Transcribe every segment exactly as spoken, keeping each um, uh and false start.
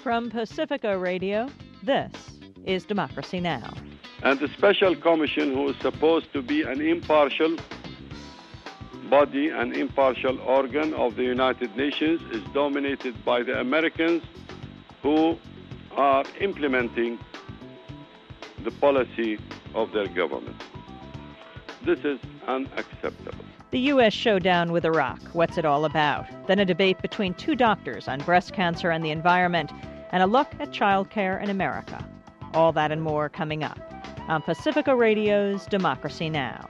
From Pacifica Radio, this is Democracy Now! And the special commission, who is supposed to be an impartial body, an impartial organ of the United Nations, is dominated by the Americans, who are implementing the policy of their government. This is unacceptable. The U S showdown with Iraq. What's it all about? Then a debate between two doctors on breast cancer and the environment, and a look at childcare in America. All that and more coming up on Pacifica Radio's Democracy Now!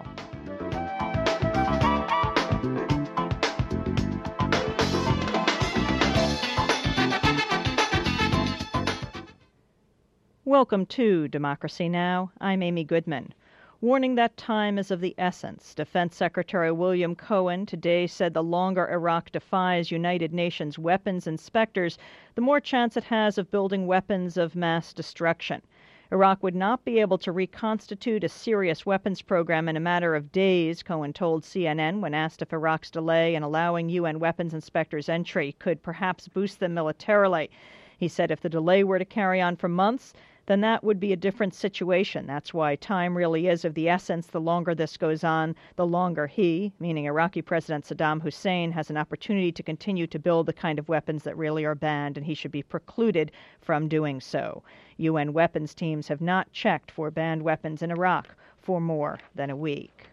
Welcome to Democracy Now! I'm Amy Goodman. Warning that time is of the essence. Defense Secretary William Cohen today said the longer Iraq defies United Nations weapons inspectors, the more chance it has of building weapons of mass destruction. Iraq would not be able to reconstitute a serious weapons program in a matter of days, Cohen told C N N when asked if Iraq's delay in allowing U N weapons inspectors entry could perhaps boost them militarily. He said if the delay were to carry on for months, then that would be a different situation. That's why time really is of the essence. The longer this goes on, the longer he, meaning Iraqi President Saddam Hussein, has an opportunity to continue to build the kind of weapons that really are banned, and he should be precluded from doing so. U N weapons teams have not checked for banned weapons in Iraq for more than a week.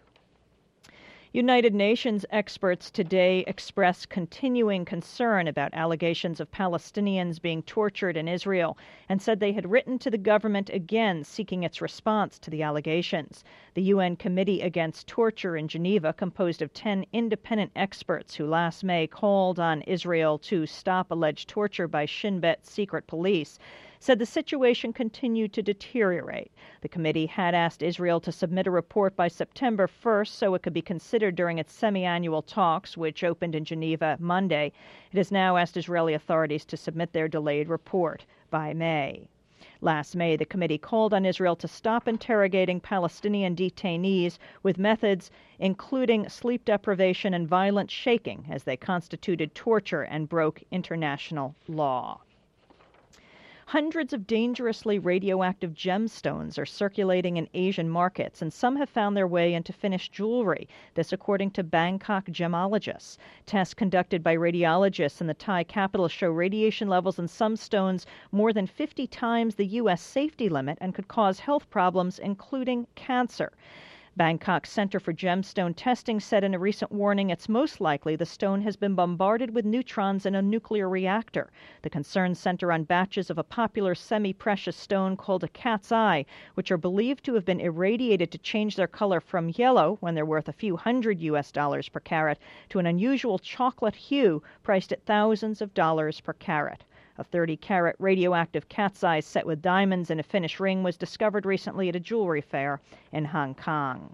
United Nations experts today expressed continuing concern about allegations of Palestinians being tortured in Israel and said they had written to the government again seeking its response to the allegations. The U N Committee Against Torture in Geneva, composed of ten independent experts who last May called on Israel to stop alleged torture by Shin Bet secret police, said the situation continued to deteriorate. The committee had asked Israel to submit a report by September first so it could be considered during its semi-annual talks, which opened in Geneva Monday. It has now asked Israeli authorities to submit their delayed report by May. Last May, the committee called on Israel to stop interrogating Palestinian detainees with methods including sleep deprivation and violent shaking as they constituted torture and broke international law. Hundreds of dangerously radioactive gemstones are circulating in Asian markets, and some have found their way into finished jewelry. This according to Bangkok gemologists. Tests conducted by radiologists in the Thai capital show radiation levels in some stones more than fifty times the U S safety limit and could cause health problems, including cancer. Bangkok Center for Gemstone Testing said in a recent warning it's most likely the stone has been bombarded with neutrons in a nuclear reactor. The concerns center on batches of a popular semi-precious stone called a cat's eye, which are believed to have been irradiated to change their color from yellow, when they're worth a few hundred U S dollars per carat, to an unusual chocolate hue priced at thousands of dollars per carat. A thirty-carat radioactive cat's eye set with diamonds in a finished ring was discovered recently at a jewelry fair in Hong Kong.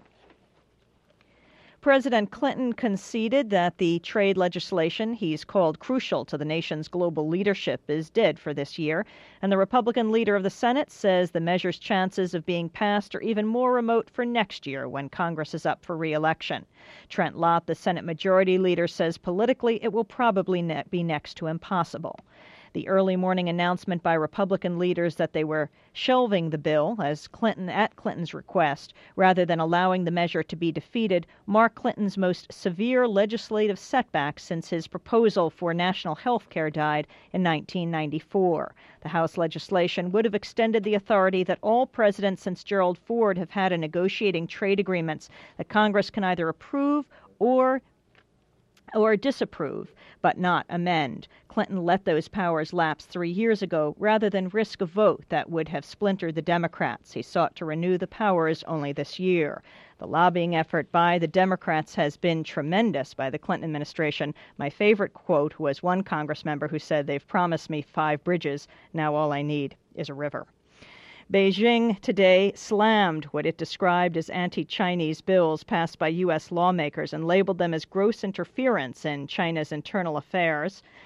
President Clinton conceded that the trade legislation he's called crucial to the nation's global leadership is dead for this year, and the Republican leader of the Senate says the measure's chances of being passed are even more remote for next year when Congress is up for re-election. Trent Lott, the Senate Majority Leader, says politically it will probably ne- be next to impossible. The early morning announcement by Republican leaders that they were shelving the bill as Clinton at Clinton's request, rather than allowing the measure to be defeated, marked Clinton's most severe legislative setback since his proposal for national health care died in nineteen ninety-four. The House legislation would have extended the authority that all presidents since Gerald Ford have had in negotiating trade agreements that Congress can either approve or or disapprove, but not amend. Clinton let those powers lapse three years ago rather than risk a vote that would have splintered the Democrats. He sought to renew the powers only this year. The lobbying effort by the Democrats has been tremendous by the Clinton administration. My favorite quote was one Congress member who said, "They've promised me five bridges. Now all I need is a river." Beijing today slammed what it described as anti-Chinese bills passed by U S lawmakers and labeled them as gross interference in China's internal affairs.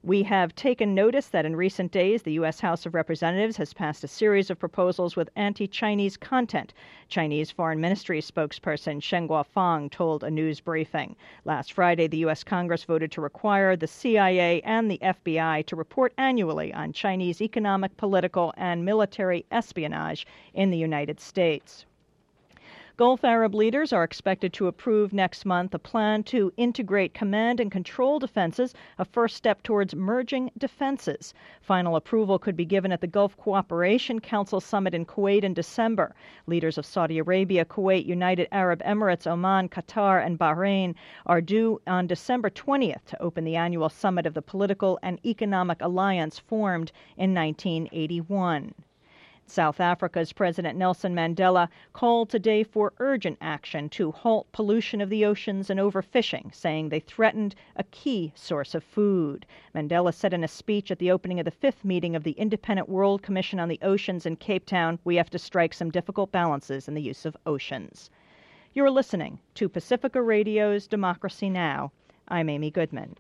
We have taken notice that in recent days, the U S House of Representatives has passed a series of proposals with anti-Chinese content. Chinese Foreign Ministry spokesperson Shen Guofang told a news briefing. Last Friday, the U S Congress voted to require the C I A and the F B I to report annually on Chinese economic, political, and military espionage in the United States. Gulf Arab leaders are expected to approve next month a plan to integrate command and control defenses, a first step towards merging defenses. Final approval could be given at the Gulf Cooperation Council summit in Kuwait in December. Leaders of Saudi Arabia, Kuwait, United Arab Emirates, Oman, Qatar, and Bahrain are due on December twentieth to open the annual summit of the political and economic alliance formed in nineteen eighty-one. South Africa's President Nelson Mandela called today for urgent action to halt pollution of the oceans and overfishing, saying they threatened a key source of food. Mandela said in a speech at the opening of the fifth meeting of the Independent World Commission on the Oceans in Cape Town, "We have to strike some difficult balances in the use of oceans." You're listening to Pacifica Radio's Democracy Now! I'm Amy Goodman.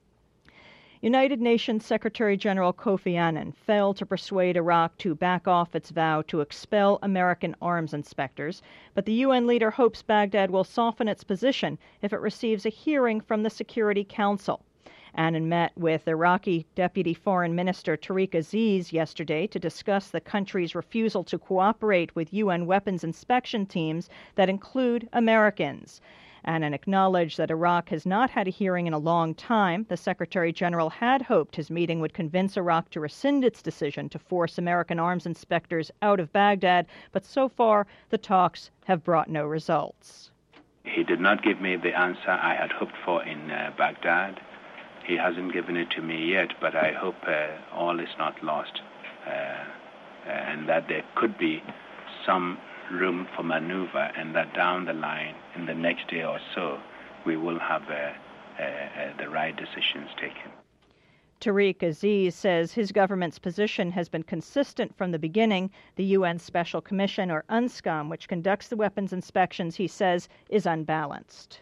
United Nations Secretary General Kofi Annan failed to persuade Iraq to back off its vow to expel American arms inspectors, but the U N leader hopes Baghdad will soften its position if it receives a hearing from the Security Council. Annan met with Iraqi Deputy Foreign Minister Tariq Aziz yesterday to discuss the country's refusal to cooperate with U N weapons inspection teams that include Americans. Annan acknowledged that Iraq has not had a hearing in a long time. The Secretary General had hoped his meeting would convince Iraq to rescind its decision to force American arms inspectors out of Baghdad, but so far the talks have brought no results. He did not give me the answer I had hoped for in uh, Baghdad. He hasn't given it to me yet, but I hope uh, all is not lost uh, and that there could be some room for maneuver, and that down the line, in the next day or so, we will have uh, uh, uh, the right decisions taken. Tariq Aziz says his government's position has been consistent from the beginning. The U N Special Commission, or UNSCOM, which conducts the weapons inspections, he says, is unbalanced.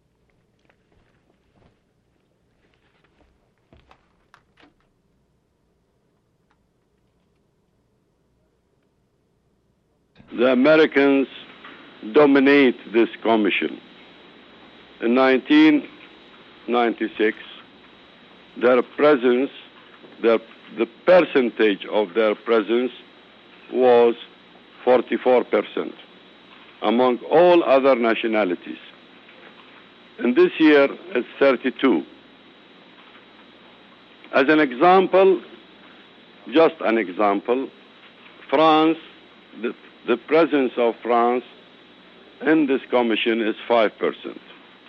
The Americans dominate this commission. In nineteen ninety-six, their presence, their, the percentage of their presence was forty-four percent among all other nationalities. And this year, it's thirty-two. As an example, just an example, France, the The presence of France in this commission is five percent.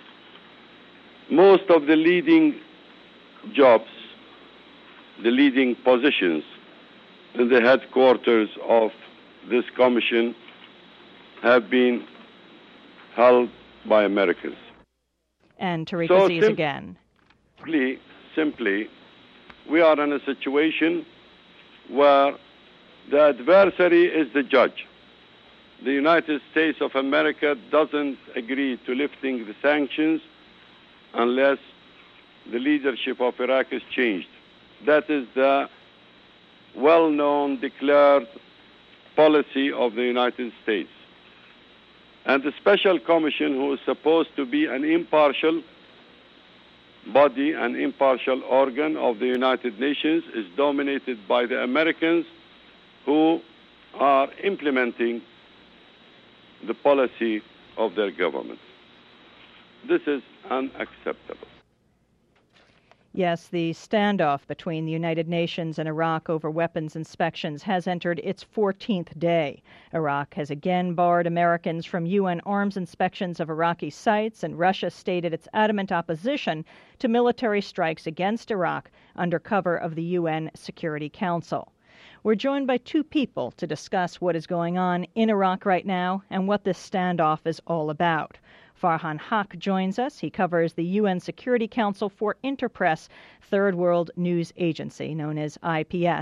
Most of the leading jobs, the leading positions in the headquarters of this commission have been held by Americans. And Tariq so Aziz sim- again. Simply, simply, we are in a situation where the adversary is the judge. The United States of America doesn't agree to lifting the sanctions unless the leadership of Iraq is changed. That is the well-known, declared policy of the United States. And the Special Commission, who is supposed to be an impartial body, an impartial organ of the United Nations, is dominated by the Americans, who are implementing the policy of their government. This is unacceptable. Yes, the standoff between the United Nations and Iraq over weapons inspections has entered its fourteenth day. Iraq has again barred Americans from U N arms inspections of Iraqi sites, and Russia stated its adamant opposition to military strikes against Iraq under cover of the U N Security Council. We're joined by two people to discuss what is going on in Iraq right now and what this standoff is all about. Farhan Haq joins us. He covers the U N Security Council for Interpress, Third World News Agency, known as I P S.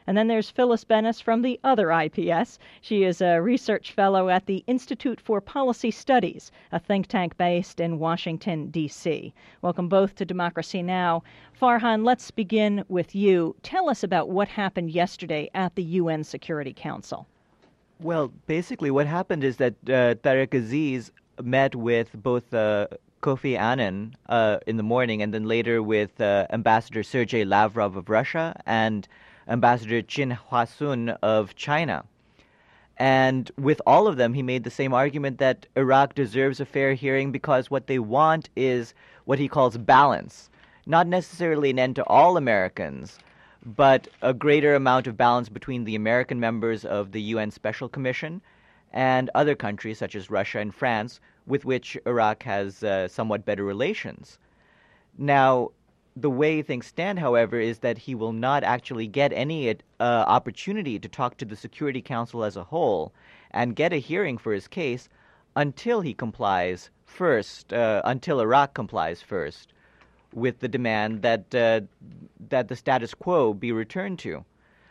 And then there's Phyllis Bennis from the other I P S. She is a research fellow at the Institute for Policy Studies, a think tank based in Washington, D C Welcome both to Democracy Now! Farhan, let's begin with you. Tell us about what happened yesterday at the U N Security Council. Well, basically what happened is that uh, Tariq Aziz met with both uh, Kofi Annan uh, in the morning and then later with uh, Ambassador Sergei Lavrov of Russia and Ambassador Qin Huasun of China. And with all of them, he made the same argument that Iraq deserves a fair hearing because what they want is what he calls balance. Not necessarily an end to all Americans, but a greater amount of balance between the American members of the U N Special Commission and other countries such as Russia and France, with which Iraq has uh, somewhat better relations. Now, the way things stand, however, is that he will not actually get any uh, opportunity to talk to the Security Council as a whole and get a hearing for his case until he complies first, uh, until Iraq complies first with the demand that uh, that the status quo be returned to.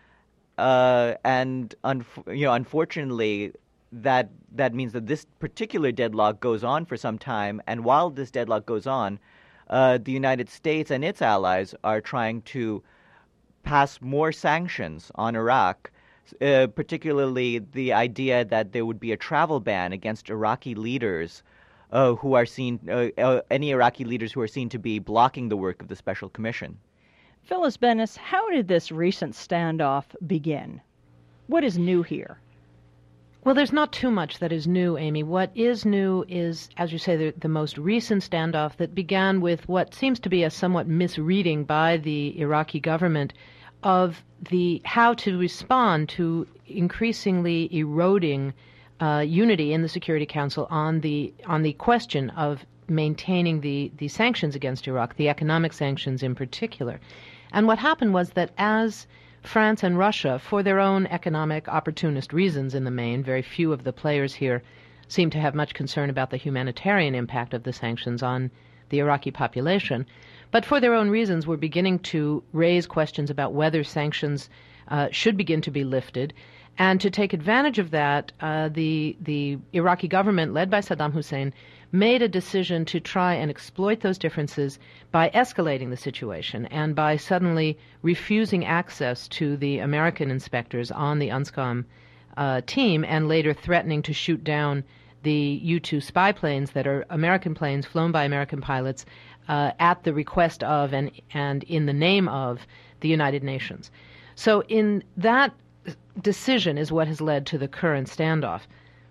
Uh, and un- you know, unfortunately, that that means that this particular deadlock goes on for some time. And while this deadlock goes on, uh, the United States and its allies are trying to pass more sanctions on Iraq, uh, particularly the idea that there would be a travel ban against Iraqi leaders uh, who are seen, uh, uh, any Iraqi leaders who are seen to be blocking the work of the Special Commission. Phyllis Bennis, how did this recent standoff begin? What is new here? Well, there's not too much that is new, Amy. What is new is, as you say, the, the most recent standoff that began with what seems to be a somewhat misreading by the Iraqi government of the how to respond to increasingly eroding uh, unity in the Security Council on the on the question of maintaining the, the sanctions against Iraq, the economic sanctions in particular. And what happened was that as France and Russia, for their own economic opportunist reasons in the main, very few of the players here seem to have much concern about the humanitarian impact of the sanctions on the Iraqi population, but for their own reasons were beginning to raise questions about whether sanctions uh, should begin to be lifted. And to take advantage of that, uh, the the Iraqi government, led by Saddam Hussein, made a decision to try and exploit those differences by escalating the situation and by suddenly refusing access to the American inspectors on the UNSCOM uh, team and later threatening to shoot down the U two spy planes that are American planes flown by American pilots uh, at the request of and, and in the name of the United Nations. So in that decision is what has led to the current standoff.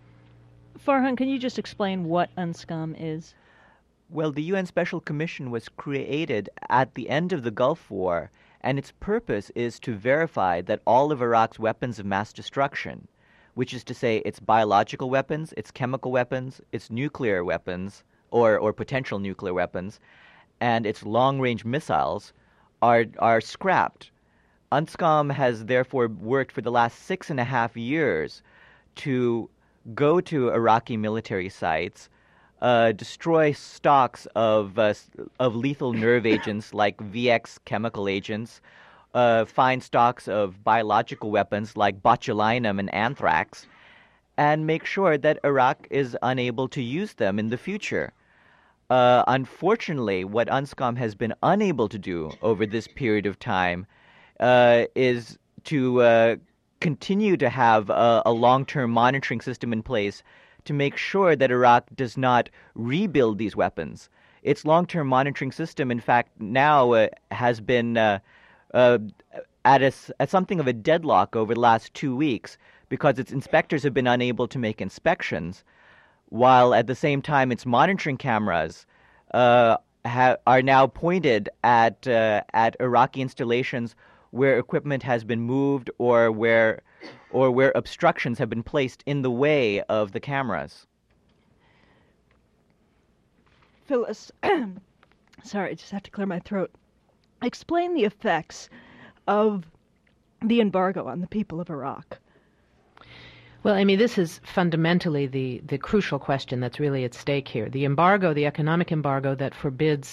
Farhan, can you just explain what UNSCOM is? Well, the U N Special Commission was created at the end of the Gulf War, and its purpose is to verify that all of Iraq's weapons of mass destruction, which is to say its biological weapons, its chemical weapons, its nuclear weapons, or, or potential nuclear weapons, and its long-range missiles, are, are scrapped. UNSCOM has therefore worked for the last six and a half years to go to Iraqi military sites, uh, destroy stocks of uh, of lethal nerve agents like V X chemical agents, uh, find stocks of biological weapons like botulinum and anthrax, and make sure that Iraq is unable to use them in the future. Uh, unfortunately, what UNSCOM has been unable to do over this period of time uh, is to uh, continue to have a, a long-term monitoring system in place to make sure that Iraq does not rebuild these weapons. Its long-term monitoring system, in fact, now uh, has been uh, uh, at, a, at something of a deadlock over the last two weeks because its inspectors have been unable to make inspections, while at the same time its monitoring cameras uh, ha- are now pointed at uh, at Iraqi installations where equipment has been moved or where or where obstructions have been placed in the way of the cameras. Phyllis, sorry, I just have to clear my throat. Explain the effects of the embargo on the people of Iraq. Well, Amy, this is fundamentally the, the crucial question that's really at stake here. The embargo, the economic embargo that forbids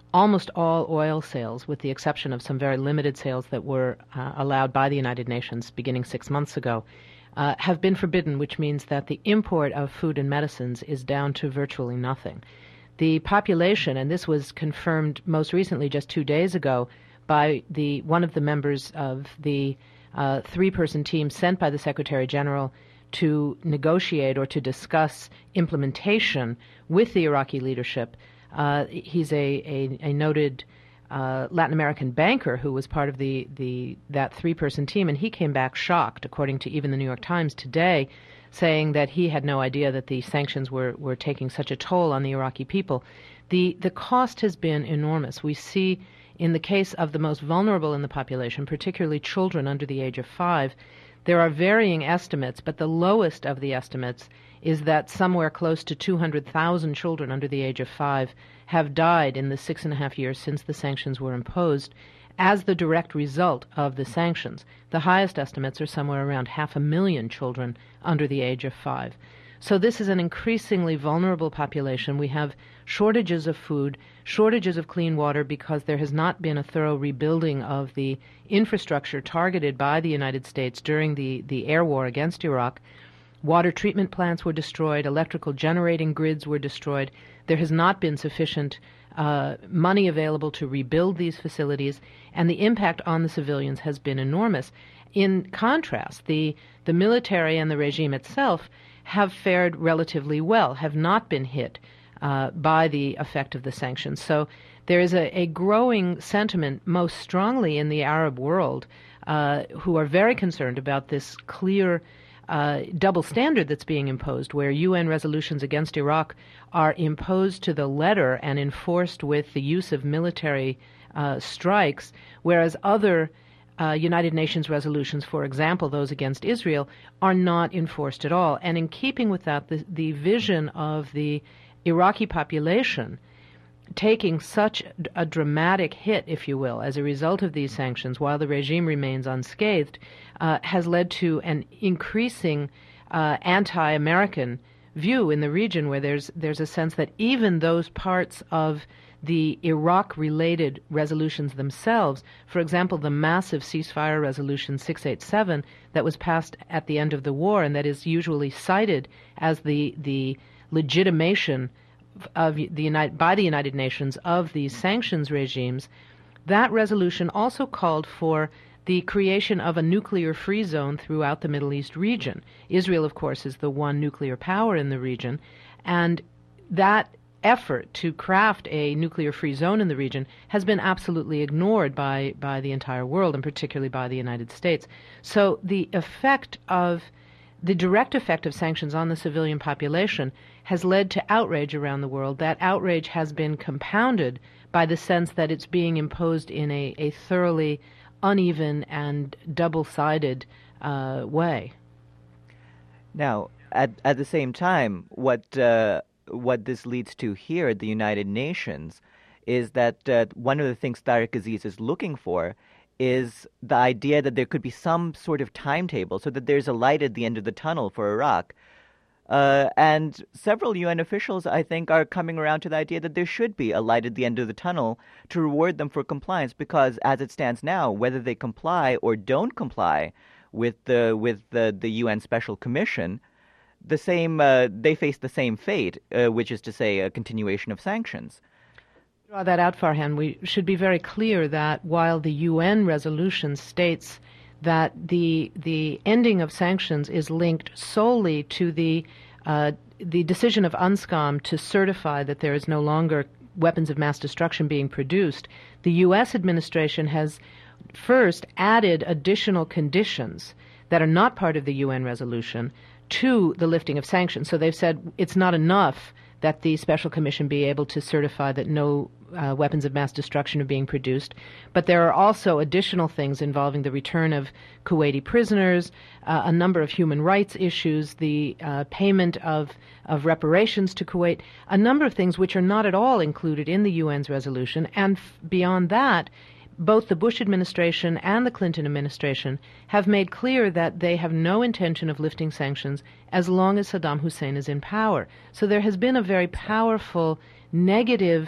almost all oil sales, with the exception of some very limited sales that were uh, allowed by the United Nations beginning six months ago, uh, have been forbidden, which means that the import of food and medicines is down to virtually nothing. The population, and this was confirmed most recently just two days ago by the one of the members of the uh, three-person team sent by the Secretary General to negotiate or to discuss implementation with the Iraqi leadership. Uh, he's a, a, a noted uh, Latin American banker who was part of the, the that three-person team, and he came back shocked, according to even the New York Times today, saying that he had no idea that the sanctions were, were taking such a toll on the Iraqi people. The, the cost has been enormous. We see in the case of the most vulnerable in the population, particularly children under the age of five, there are varying estimates, but the lowest of the estimates is that somewhere close to two hundred thousand children under the age of five have died in the six and a half years since the sanctions were imposed as the direct result of the sanctions. The highest estimates are somewhere around half a million children under the age of five. So this is an increasingly vulnerable population. We have shortages of food, shortages of clean water because there has not been a thorough rebuilding of the infrastructure targeted by the United States during the, the air war against Iraq. Water treatment plants were destroyed, electrical generating grids were destroyed. There has not been sufficient uh, money available to rebuild these facilities, and the impact on the civilians has been enormous. In contrast, the, the military and the regime itself have fared relatively well, have not been hit uh, by the effect of the sanctions. So there is a, a growing sentiment, most strongly in the Arab world, uh, who are very concerned about this clear uh, double standard that's being imposed, where U N resolutions against Iraq are imposed to the letter and enforced with the use of military uh, strikes, whereas other Uh, United Nations resolutions, for example, those against Israel, are not enforced at all. And in keeping with that, the, the vision of the Iraqi population taking such a dramatic hit, if you will, as a result of these sanctions, while the regime remains unscathed, uh, has led to an increasing uh, anti-American view in the region, where there's there's a sense that even those parts of the Iraq-related resolutions themselves, for example, the massive ceasefire resolution six eighty-seven that was passed at the end of the war and that is usually cited as the the legitimation of the United, by the United Nations of these sanctions regimes, that resolution also called for the creation of a nuclear-free zone throughout the Middle East region. Israel, of course, is the one nuclear power in the region, and that effort to craft a nuclear-free zone in the region has been absolutely ignored by, by the entire world, and particularly by the United States. So the effect of, the direct effect of sanctions on the civilian population has led to outrage around the world. That outrage has been compounded by the sense that it's being imposed in a, a thoroughly uneven and double-sided uh, way. Now, at, at the same time, what... Uh what this leads to here at the United Nations is that uh, one of the things Tariq Aziz is looking for is the idea that there could be some sort of timetable so that there's a light at the end of the tunnel for Iraq. Uh, and several U N officials, I think, are coming around to the idea that there should be a light at the end of the tunnel to reward them for compliance, because as it stands now, whether they comply or don't comply with the, with the, the U N Special Commission, the same, uh, they face the same fate, uh, which is to say a continuation of sanctions. Draw that out, Farhan. We should be very clear that while the U N resolution states that the the ending of sanctions is linked solely to the uh, the decision of UNSCOM to certify that there is no longer weapons of mass destruction being produced, the U S administration has first added additional conditions that are not part of the U N resolution to the lifting of sanctions. So they've said it's not enough that the Special Commission be able to certify that no uh, weapons of mass destruction are being produced, but there are also additional things involving the return of Kuwaiti prisoners, uh, a number of human rights issues, the uh, payment of, of reparations to Kuwait, a number of things which are not at all included in the U N's resolution, and f- beyond that, both the Bush administration and the Clinton administration have made clear that they have no intention of lifting sanctions as long as Saddam Hussein is in power. So there has been a very powerful negative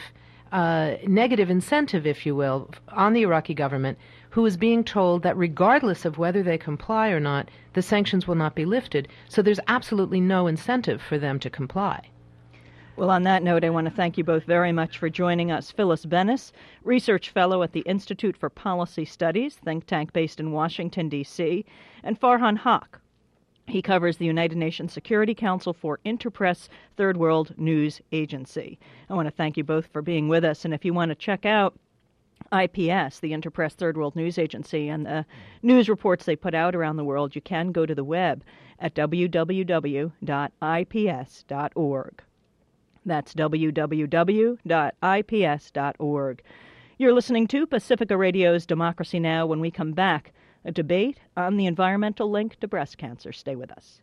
uh, negative incentive, if you will, on the Iraqi government, who is being told that regardless of whether they comply or not, the sanctions will not be lifted. So there's absolutely no incentive for them to comply. Well, on that note, I want to thank you both very much for joining us. Phyllis Bennis, Research Fellow at the Institute for Policy Studies, think tank based in Washington, D C, and Farhan Haq. He covers the United Nations Security Council for Interpress, Third World News Agency. I want to thank you both for being with us, and if you want to check out I P S, the Interpress Third World News Agency, and the news reports they put out around the world, you can go to the web at w w w dot i p s dot org. That's w w w dot i p s dot org. You're listening to Pacifica Radio's Democracy Now! When we come back, a debate on the environmental link to breast cancer. Stay with us.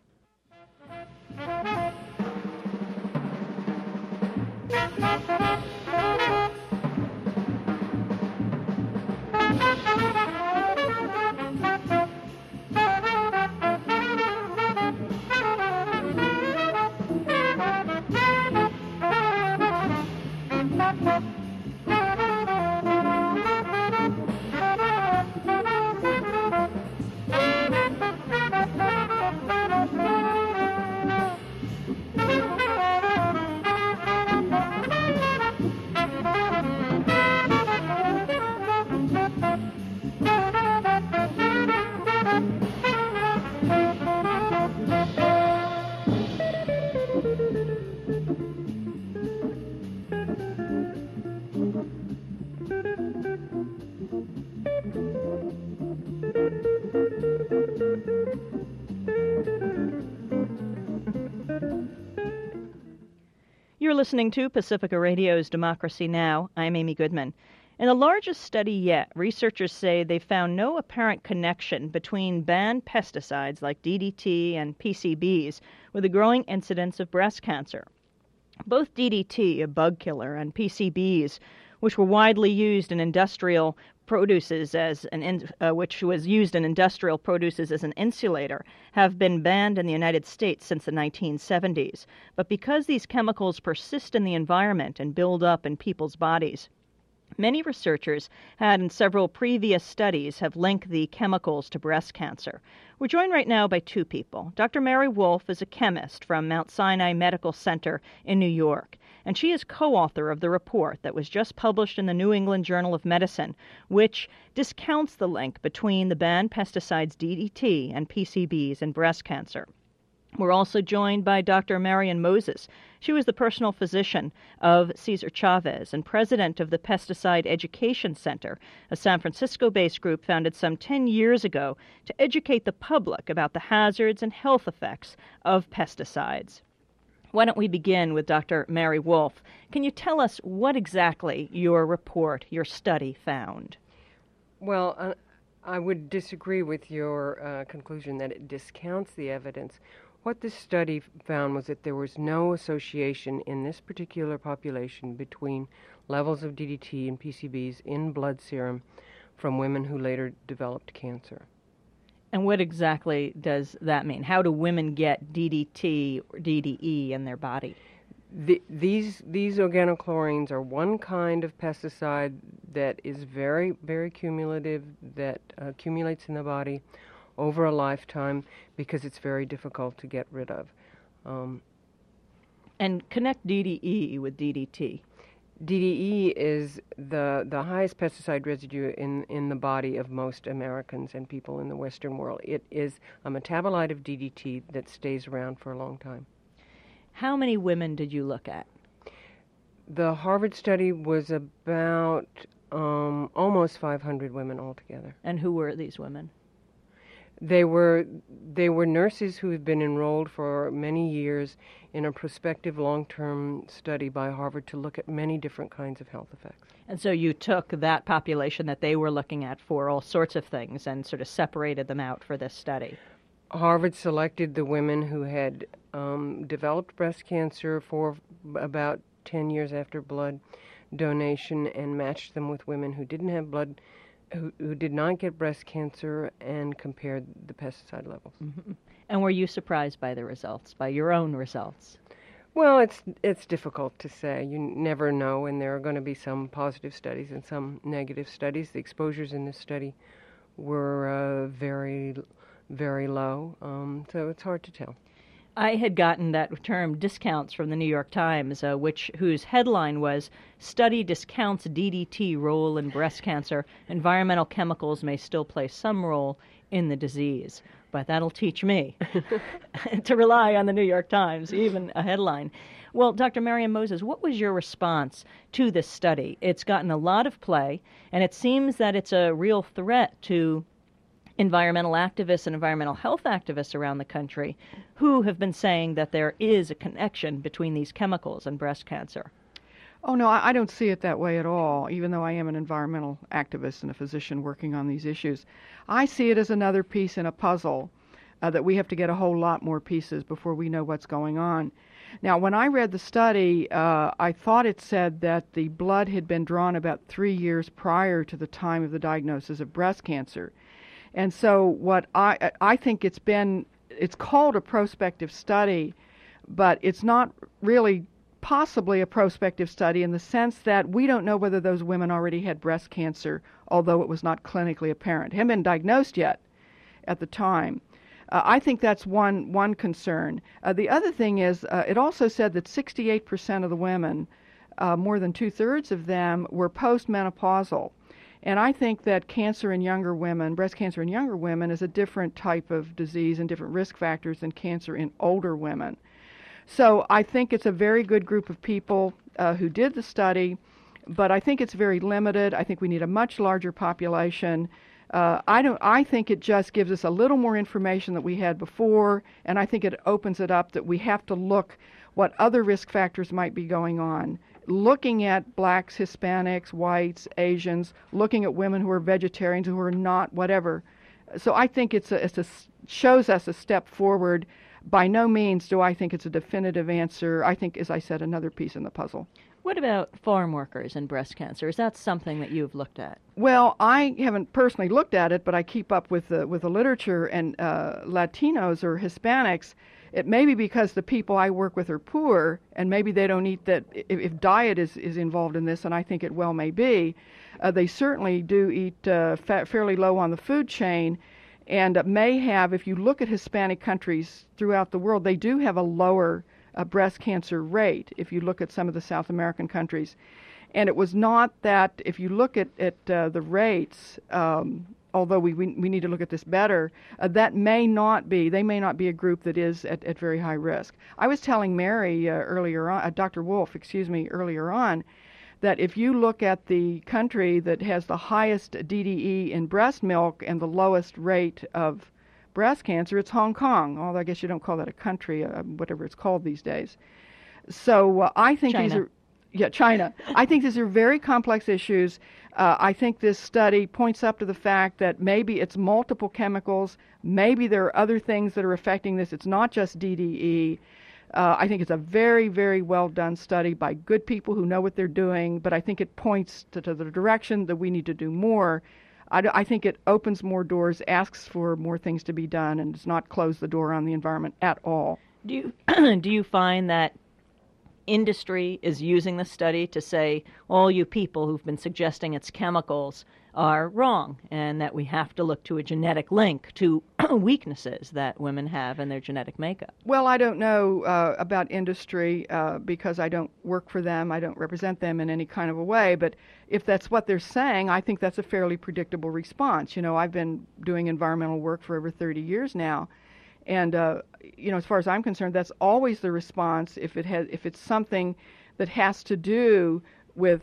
You're listening to Pacifica Radio's Democracy Now! I'm Amy Goodman. In the largest study yet, researchers say they found no apparent connection between banned pesticides like D D T and P C Bs with a growing incidence of breast cancer. Both D D T, a bug killer, and P C Bs, which were widely used in industrial produces as an in, uh, which was used in industrial produces as an insulator, have been banned in the United States since the nineteen seventies. But because these chemicals persist in the environment and build up in people's bodies, many researchers had in several previous studies have linked the chemicals to breast cancer. We're joined right now by two people. Doctor Mary Wolfe is a chemist from Mount Sinai Medical Center in New York, and she is co-author of the report that was just published in the New England Journal of Medicine, which discounts the link between the banned pesticides D D T and P C Bs and breast cancer. We're also joined by Doctor Marian Moses. She was the personal physician of Cesar Chavez and president of the Pesticide Education Center, a San Francisco-based group founded some ten years ago to educate the public about the hazards and health effects of pesticides. Why don't we begin with Doctor Mary Wolfe? Can you tell us what exactly your report, your study, found? Well, uh, I would disagree with your uh, conclusion that it discounts the evidence. What this study found was that there was no association in this particular population between levels of D D T and P C Bs in blood serum from women who later developed cancer. And what exactly does that mean? How do women get D D T or D D E in their body? The, these these organochlorines are one kind of pesticide that is very, very cumulative, that uh, accumulates in the body over a lifetime because it's very difficult to get rid of. Um, and connect D D E with D D T. D D E is the the highest pesticide residue in, in the body of most Americans and people in the Western world. It is a metabolite of D D T that stays around for a long time. How many women did you look at? The Harvard study was about um, almost five hundred women altogether. And who were these women? They were they were nurses who had been enrolled for many years in a prospective long-term study by Harvard to look at many different kinds of health effects. And so you took that population that they were looking at for all sorts of things and sort of separated them out for this study. Harvard selected the women who had um, developed breast cancer for about ten years after blood donation and matched them with women who didn't have blood Who, who did not get breast cancer and compared the pesticide levels. Mm-hmm. And were you surprised by the results, by your own results? Well, it's it's difficult to say. You never know, and there are going to be some positive studies and some negative studies. The exposures in this study were uh, very, very low, um, so it's hard to tell. I had gotten that term discounts from the New York Times, uh, which whose headline was "Study Discounts D D T Role in Breast Cancer. Environmental Chemicals May Still Play Some Role in the Disease." But that'll teach me to rely on the New York Times, even a headline. Well, Doctor Marian Moses, what was your response to this study? It's gotten a lot of play, and it seems that it's a real threat to environmental activists and environmental health activists around the country who have been saying that there is a connection between these chemicals and breast cancer. Oh, no, I don't see it that way at all, even though I am an environmental activist and a physician working on these issues. I see it as another piece in a puzzle uh, that we have to get a whole lot more pieces before we know what's going on. Now, when I read the study, uh, I thought it said that the blood had been drawn about three years prior to the time of the diagnosis of breast cancer. And so what I, I think it's been, it's called a prospective study, but it's not really possibly a prospective study in the sense that we don't know whether those women already had breast cancer, although it was not clinically apparent. Hadn't been diagnosed yet at the time. Uh, I think that's one one concern. Uh, the other thing is, uh, it also said that sixty-eight percent of the women, uh, more than two-thirds of them, were postmenopausal. And I think that cancer in younger women, breast cancer in younger women, is a different type of disease and different risk factors than cancer in older women. So I think it's a very good group of people uh, who did the study, but I think it's very limited. I think we need a much larger population. Uh, I don't. I think it just gives us a little more information that we had before, and I think it opens it up that we have to look what other risk factors might be going on. Looking at blacks, Hispanics, whites, Asians, looking at women who are vegetarians, who are not, whatever. So I think it's a, it's a shows us a step forward. By no means do I think it's a definitive answer. I think, as I said, another piece in the puzzle. What about farm workers and breast cancer? Is that something that you've looked at? Well, I haven't personally looked at it, but I keep up with the, with the literature, and uh, Latinos or Hispanics, it may be because the people I work with are poor, and maybe they don't eat that, if, if diet is, is involved in this, and I think it well may be, uh, they certainly do eat uh, fa- fairly low on the food chain, and may have, if you look at Hispanic countries throughout the world, they do have a lower uh, breast cancer rate if you look at some of the South American countries. And it was not that, if you look at, at uh, the rates, um, although we, we we need to look at this better, uh, that may not be, they may not be a group that is at, at very high risk. I was telling Mary uh, earlier on, uh, Doctor Wolf, excuse me, earlier on, that if you look at the country that has the highest D D E in breast milk and the lowest rate of breast cancer, it's Hong Kong, although I guess you don't call that a country, uh, whatever it's called these days. So uh, I think China. these are, yeah, China. I think these are very complex issues. Uh, I think this study points up to the fact that maybe it's multiple chemicals, maybe there are other things that are affecting this, it's not just D D E. Uh, I think it's a very, very well done study by good people who know what they're doing, but I think it points to, to the direction that we need to do more. I, I think it opens more doors, asks for more things to be done, and does not close the door on the environment at all. Do you, do you find that industry is using the study to say all you people who've been suggesting it's chemicals are wrong, and that we have to look to a genetic link to weaknesses that women have in their genetic makeup? Well, I don't know uh, about industry uh, because I don't work for them. I don't represent them in any kind of a way. But if that's what they're saying, I think that's a fairly predictable response. You know, I've been doing environmental work for over thirty years now. And, uh, you know, as far as I'm concerned, that's always the response if it has, if it's something that has to do with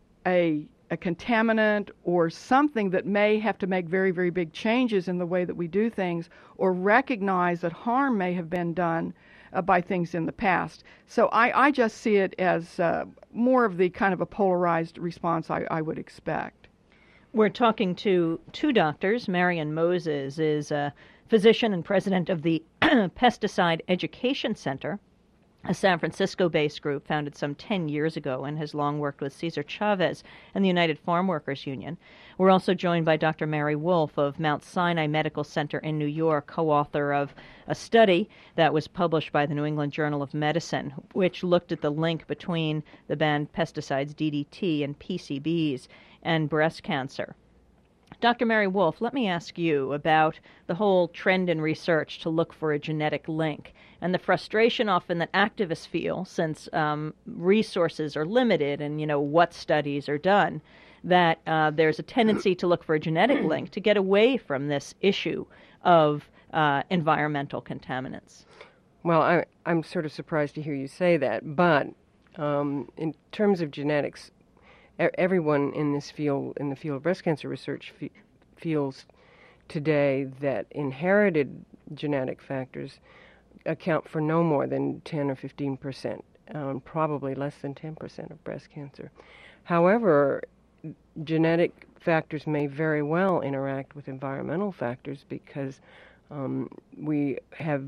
a a contaminant or something that may have to make very, very big changes in the way that we do things, or recognize that harm may have been done uh, by things in the past. So I, I just see it as uh, more of the kind of a polarized response I, I would expect. We're talking to two doctors. Marian Moses is a physician and president of the Pesticide Education Center a San Francisco-based group founded some ten years ago and has long worked with Cesar Chavez and the United Farm Workers Union. We're also joined by Doctor Mary Wolf of Mount Sinai Medical Center in New York, co-author of a study that was published by the New England Journal of Medicine, which looked at the link between the banned pesticides D D T and P C Bs and breast cancer. Doctor Mary Wolf, let me ask you about the whole trend in research to look for a genetic link and the frustration often that activists feel, since um, resources are limited and, you know, what studies are done, that uh, there's a tendency to look for a genetic link to get away from this issue of uh, environmental contaminants. Well, I, I'm sort of surprised to hear you say that, but um, in terms of genetics, everyone in this field, in the field of breast cancer research, fe- feels today that inherited genetic factors account for no more than ten or fifteen percent, um, probably less than ten percent of breast cancer. However, genetic factors may very well interact with environmental factors because um, we have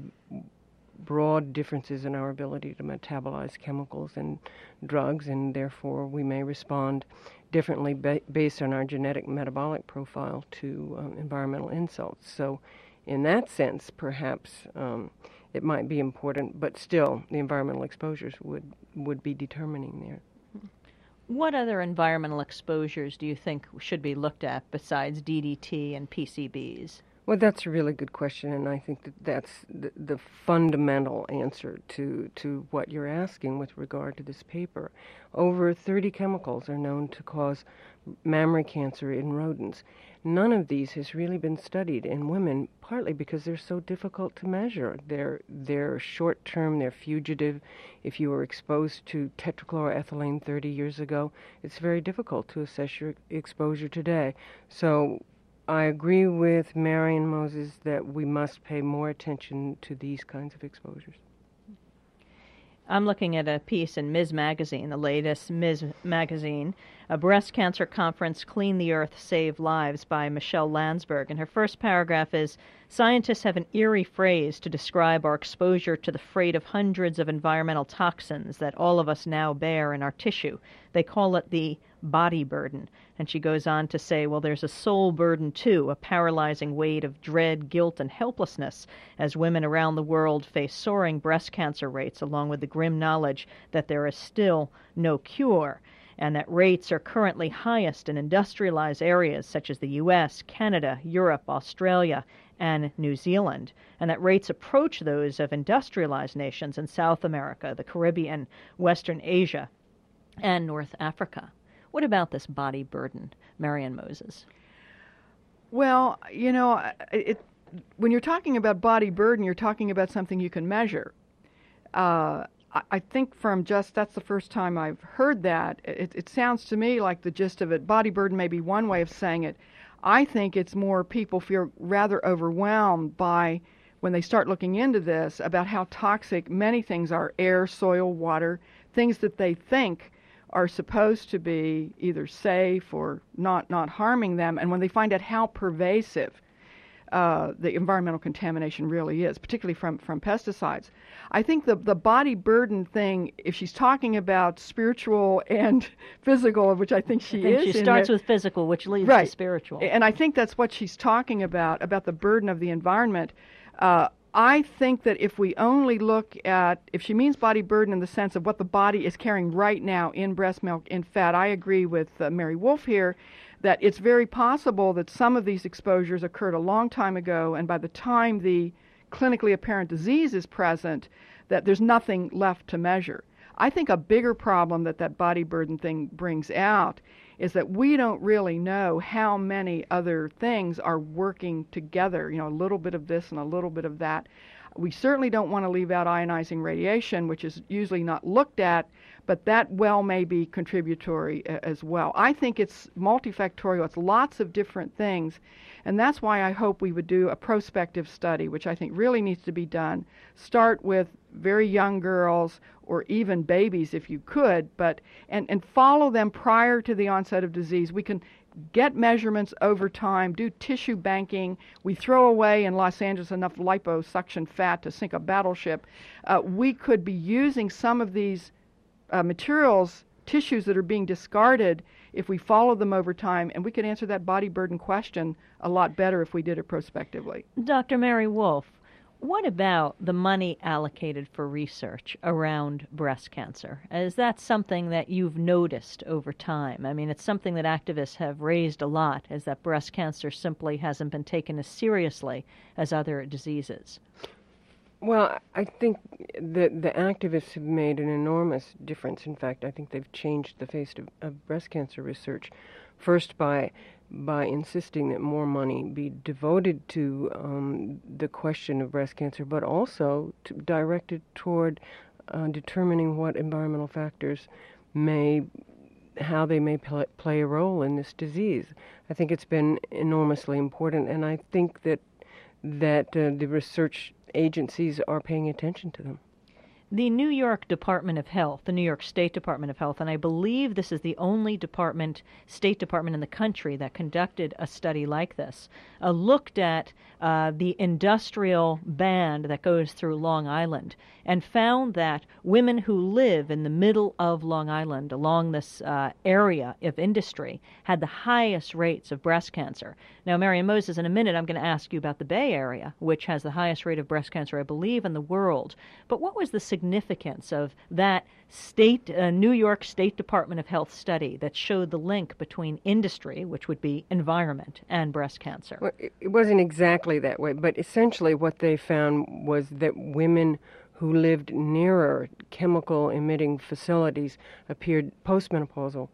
broad differences in our ability to metabolize chemicals and drugs, and therefore we may respond differently ba- based on our genetic metabolic profile to um, environmental insults. So in that sense, perhaps um, it might be important, but still the environmental exposures would, would be determining there. What other environmental exposures do you think should be looked at besides D D T and P C Bs? Well, that's a really good question, and I think that that's the, the fundamental answer to, to what you're asking with regard to this paper. Over thirty chemicals are known to cause mammary cancer in rodents. None of these has really been studied in women, partly because they're so difficult to measure. They're, they're short-term, they're fugitive. If you were exposed to tetrachloroethylene thirty years ago, it's very difficult to assess your exposure today. So I agree with Marion Moses that we must pay more attention to these kinds of exposures. I'm looking at a piece in Ms Magazine, the latest Ms Magazine, a breast cancer conference, Clean the Earth, Save Lives, by Michelle Landsberg. And her first paragraph is, scientists have an eerie phrase to describe our exposure to the freight of hundreds of environmental toxins that all of us now bear in our tissue. They call it the body burden. And she goes on to say, well, there's a soul burden too, a paralyzing weight of dread, guilt, and helplessness as women around the world face soaring breast cancer rates, along with the grim knowledge that there is still no cure, and that rates are currently highest in industrialized areas such as the U S, Canada, Europe, Australia, and New Zealand, and that rates approach those of industrialized nations in South America, the Caribbean, Western Asia, and North Africa. What about this body burden, Marion Moses? Well, you know, it, when you're talking about body burden, you're talking about something you can measure. Uh, I, I think from just, that's the first time I've heard that. It, it sounds to me like the gist of it, body burden may be one way of saying it. I think it's more people feel rather overwhelmed by, when they start looking into this, about how toxic many things are, air, soil, water, things that they think are supposed to be either safe or not, not harming them. And when they find out how pervasive uh, the environmental contamination really is, particularly from, from pesticides, I think the, the body burden thing, if she's talking about spiritual and physical, which I think she I think is. She in starts there, with physical, which leads right. to spiritual. And I think that's what she's talking about, about the burden of the environment. Uh, I think that if we only look at, if she means body burden in the sense of what the body is carrying right now in breast milk, in fat, I agree with uh, Mary Wolf here that it's very possible that some of these exposures occurred a long time ago, and by the time the clinically apparent disease is present, that there's nothing left to measure. I think a bigger problem that that body burden thing brings out is that we don't really know how many other things are working together, you know, a little bit of this and a little bit of that. We certainly don't want to leave out ionizing radiation, which is usually not looked at, but that well may be contributory uh, as well. I think it's multifactorial. It's lots of different things, and that's why I hope we would do a prospective study, which I think really needs to be done. Start with very young girls or even babies if you could, but and, and follow them prior to the onset of disease. We can get measurements over time, do tissue banking. We throw away in Los Angeles enough liposuction fat to sink a battleship. Uh, we could be using some of these uh, materials, tissues that are being discarded, if we follow them over time, and we could answer that body burden question a lot better if we did it prospectively. Doctor Mary Wolfe, what about the money allocated for research around breast cancer? Is that something that you've noticed over time? I mean, it's something that activists have raised a lot, is that breast cancer simply hasn't been taken as seriously as other diseases. Well, I think that the activists have made an enormous difference. In fact, I think they've changed the face of, of breast cancer research, first by by insisting that more money be devoted to um, the question of breast cancer, but also to, directed toward uh, determining what environmental factors may, how they may pl- play a role in this disease. I think it's been enormously important, and I think that that uh, the research agencies are paying attention to them. The New York Department of Health, the New York State Department of Health, and I believe this is the only department, state department in the country that conducted a study like this, uh, looked at uh, the industrial band that goes through Long Island and found that women who live in the middle of Long Island, along this uh, area of industry, had the highest rates of breast cancer. Now, Marion Moses, in a minute, I'm going to ask you about the Bay Area, which has the highest rate of breast cancer, I believe, in the world. But what was the significance of that state, uh, New York State Department of Health study that showed the link between industry, which would be environment, and breast cancer? Well, it wasn't exactly that way, but essentially what they found was that women who lived nearer chemical emitting facilities appeared postmenopausal.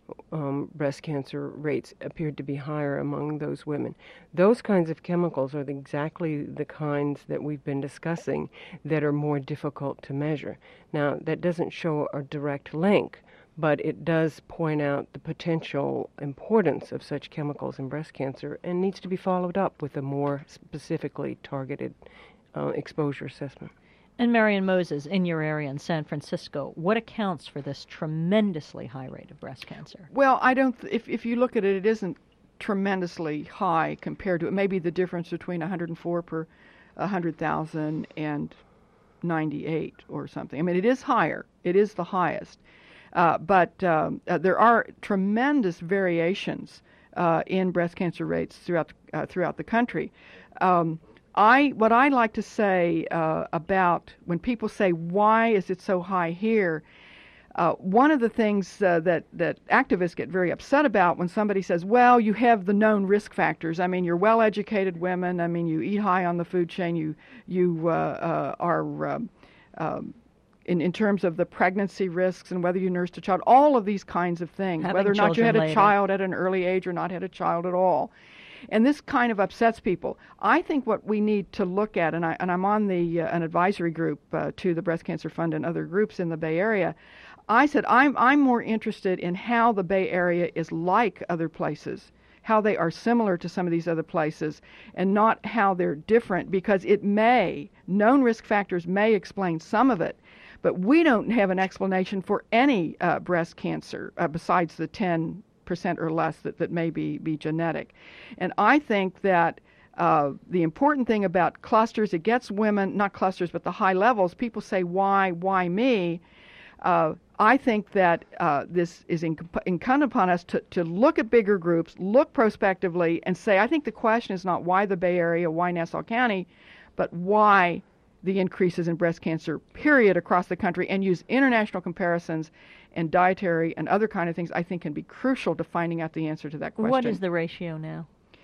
Um, breast cancer rates appeared to be higher among those women. Those kinds of chemicals are exactly the kinds that we've been discussing that are more difficult to measure. Now, that doesn't show a direct link, but it does point out the potential importance of such chemicals in breast cancer and needs to be followed up with a more specifically targeted uh, exposure assessment. And Marion Moses, in your area in San Francisco, what accounts for this tremendously high rate of breast cancer? Well, I don't. Th- if if you look at it, it isn't tremendously high compared to it. Maybe the difference between one hundred four per one hundred thousand and ninety-eight or something. I mean, it is higher. It is the highest, uh, but um, uh, there are tremendous variations uh, in breast cancer rates throughout uh, throughout the country. Um, I, what I like to say uh, about when people say, why is it so high here, uh, one of the things uh, that, that activists get very upset about when somebody says, well, you have the known risk factors. I mean, you're well-educated women. I mean, you eat high on the food chain. You, you uh, uh, are, um, um, in, in terms of the pregnancy risks and whether you nursed a child, all of these kinds of things, Having whether or not you had a later. child at an early age or not had a child at all. And this kind of upsets people. I think what we need to look at, and, I, and I'm on the uh, an advisory group uh, to the Breast Cancer Fund and other groups in the Bay Area. I said I'm I'm more interested in how the Bay Area is like other places, how they are similar to some of these other places, and not how they're different, because it may, known risk factors may explain some of it, but we don't have an explanation for any uh, breast cancer uh, besides the ten percent or less that, that may be, be genetic. And I think that uh, the important thing about clusters, it gets women, not clusters, but the high levels, people say, why, why me? Uh, I think that uh, this is inc- incumbent upon us to, to look at bigger groups, look prospectively, and say, I think the question is not why the Bay Area, why Nassau County, but why the increases in breast cancer, period, across the country, and use international comparisons and dietary and other kind of things, I think can be crucial to finding out the answer to that question. What is the ratio now?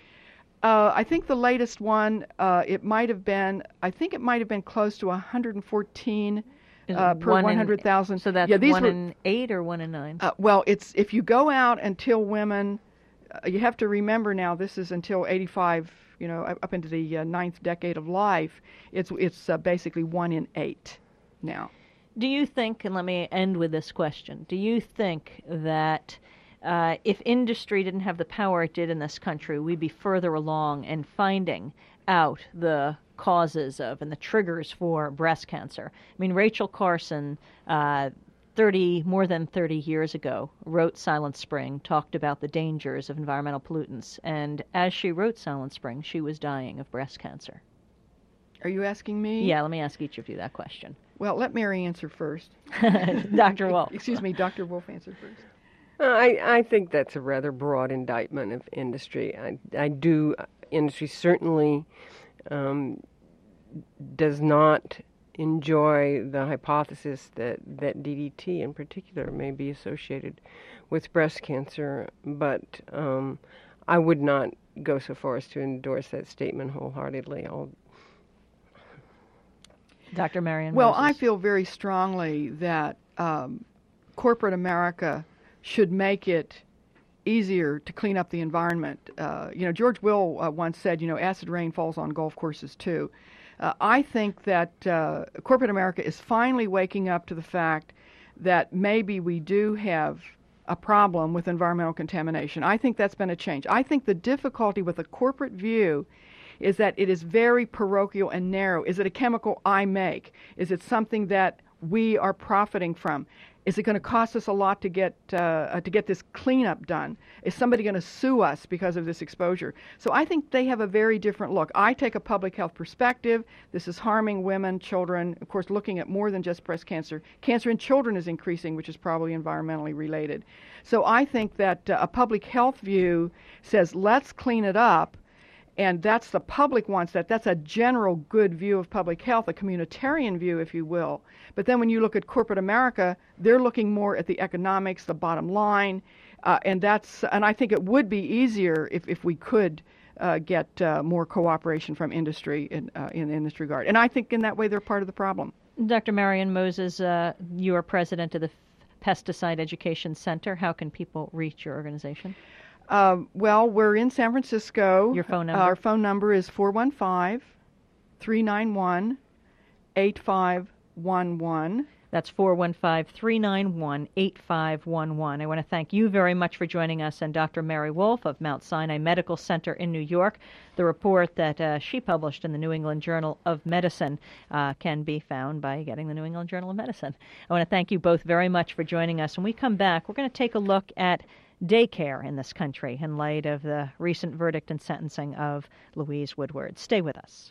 Uh, I think the latest one, uh, it might have been, I think it might have been close to one hundred fourteen uh, per one hundred thousand. So that's yeah, these one were, in eight or one in nine? Uh, well, it's if you go out and tell women, uh, you have to remember now, this is until eighty-five, you know, up into the uh, ninth decade of life, it's, it's uh, basically one in eight now. Do you think, and let me end with this question, do you think that uh, if industry didn't have the power it did in this country, we'd be further along in finding out the causes of and the triggers for breast cancer? I mean, Rachel Carson, uh, thirty, more than thirty years ago, wrote Silent Spring, talked about the dangers of environmental pollutants, and as she wrote Silent Spring, she was dying of breast cancer. Are you asking me? Yeah, let me ask each of you that question. Well, let Mary answer first. Doctor Wolf. Excuse me, Doctor Wolf answer first. Uh, I, I think that's a rather broad indictment of industry. I, I do, industry certainly um, does not enjoy the hypothesis that, that D D T in particular may be associated with breast cancer, but um, I would not go so far as to endorse that statement wholeheartedly. I'll Doctor Marion Well, Moses. I feel very strongly that um, corporate America should make it easier to clean up the environment. Uh, you know, George Will uh, once said, you know, acid rain falls on golf courses too. Uh, I think that uh, corporate America is finally waking up to the fact that maybe we do have a problem with environmental contamination. I think that's been a change. I think the difficulty with a corporate view is that it is very parochial and narrow. Is it a chemical I make? Is it something that we are profiting from? Is it going to cost us a lot to get uh, to get this cleanup done? Is somebody going to sue us because of this exposure? So I think they have a very different look. I take a public health perspective. This is harming women, children, of course, looking at more than just breast cancer. Cancer in children is increasing, which is probably environmentally related. So I think that uh, a public health view says, let's clean it up. And that's the public wants that. That's a general good view of public health, a communitarian view, if you will. But then when you look at corporate America, they're looking more at the economics, the bottom line, uh, and that's. And I think it would be easier if, if we could uh, get uh, more cooperation from industry in, uh, in in this regard. And I think in that way they're part of the problem. Doctor Marion Moses, uh, you are president of the Pesticide Education Center. How can people reach your organization? Uh, well, we're in San Francisco. Your phone number? Our phone number is four one five, three nine one, eight five one one. That's four one five, three nine one, eight five one one. I want to thank you very much for joining us, and Doctor Mary Wolf of Mount Sinai Medical Center in New York. The report that uh, she published in the New England Journal of Medicine uh, can be found by getting the New England Journal of Medicine. I want to thank you both very much for joining us. When we come back, we're going to take a look at daycare in this country in light of the recent verdict and sentencing of Louise Woodward. Stay with us.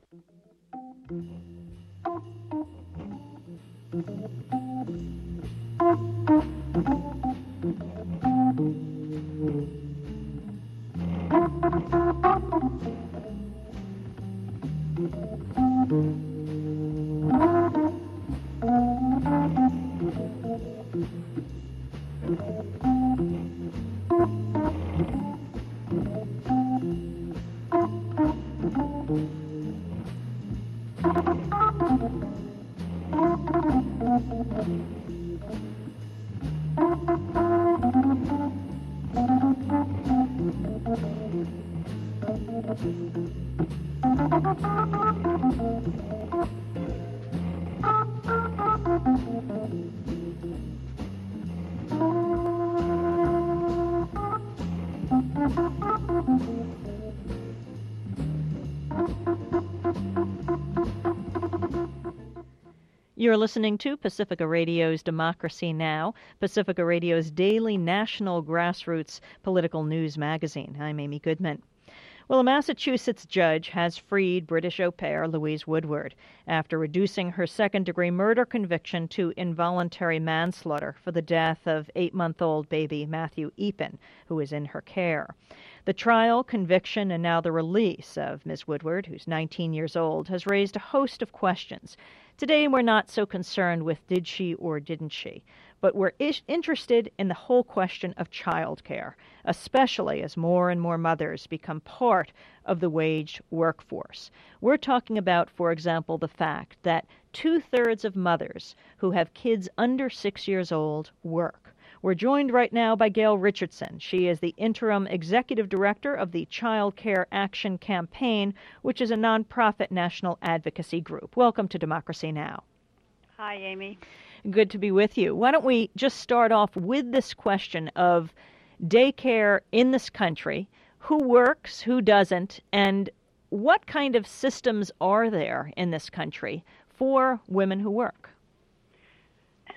You're listening to Pacifica Radio's Democracy Now!, Pacifica Radio's daily national grassroots political news magazine. I'm Amy Goodman. Well, a Massachusetts judge has freed British au pair Louise Woodward after reducing her second-degree murder conviction to involuntary manslaughter for the death of eight-month-old baby Matthew Eapen, who is in her care. The trial, conviction, and now the release of Miz Woodward, who's nineteen years old, has raised a host of questions. Today, we're not so concerned with did she or didn't she, but we're ish- interested in the whole question of childcare, especially as more and more mothers become part of the waged workforce. We're talking about, for example, the fact that two-thirds of mothers who have kids under six years old work. We're joined right now by Gail Richardson. She is the interim executive director of the Child Care Action Campaign, which is a nonprofit national advocacy group. Welcome to Democracy Now! Hi, Amy. Good to be with you. Why don't we just start off with this question of daycare in this country, who works, who doesn't, and what kind of systems are there in this country for women who work?